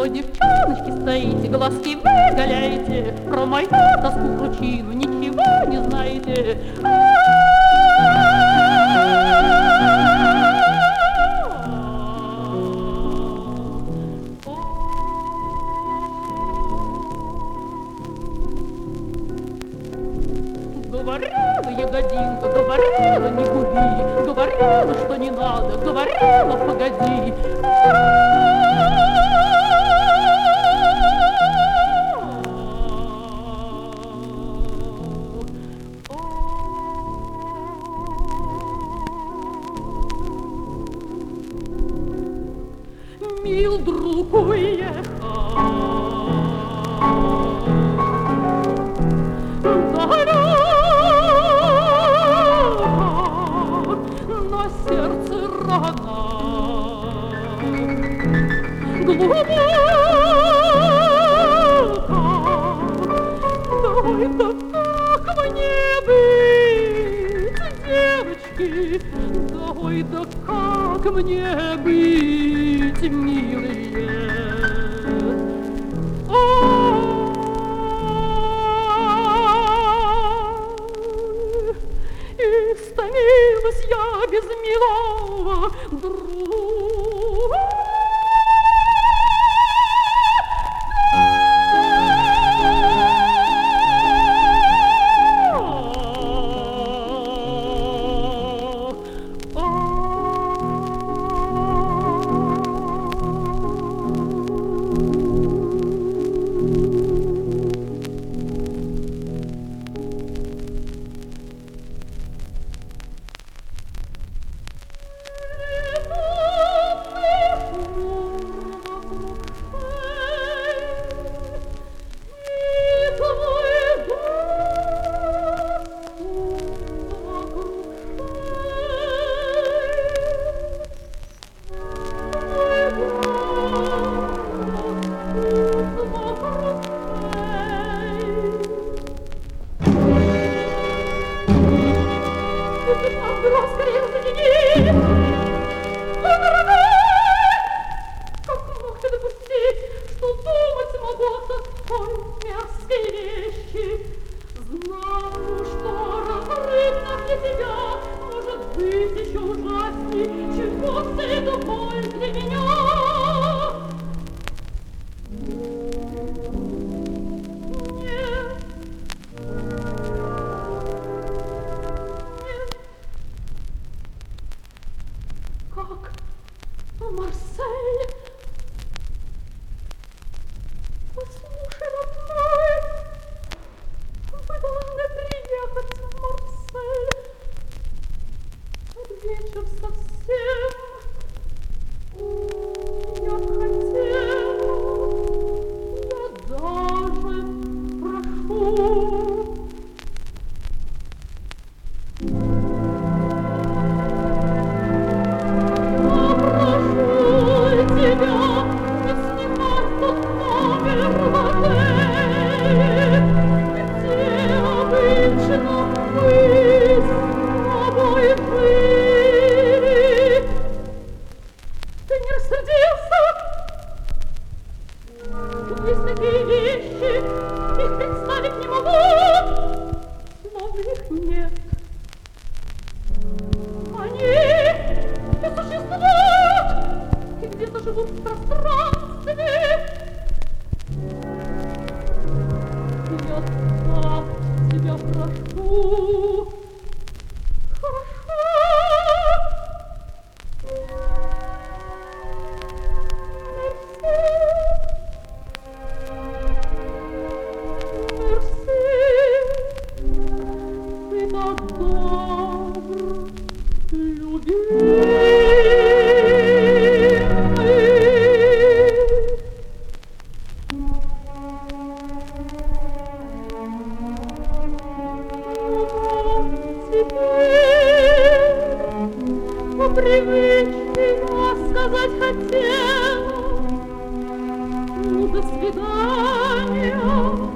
девчоночки стоите, глазки вы голяете, про мою тоску причину ничего не знаете. Говорила ягодинка, говорила не губи, говорила, что не надо, говорила погоди. Мил друг уехал далеко, но сердце рано глубоко. Ой, да как мне быть, девочки? Ой, да как мне быть, милые? Истомилась я без милого друга. Скорее соедини! Как мог ты допустить, что думать могу о такой мерзкой вещи? Знаю, что разрыв для тебя может быть еще ужасней, чем после боль для меня. Как в Марсель? Послушай, родной, вы должны приехать в Марсель. Под вечер совсем я хотела, я даже прошу. Есть такие вещи, их представить не могу, словно их нет. Они и существуют, и где-то живут в пространстве. Я так тебя прошу, хорошо. Привычный я сказать хотела, ну, до свидания.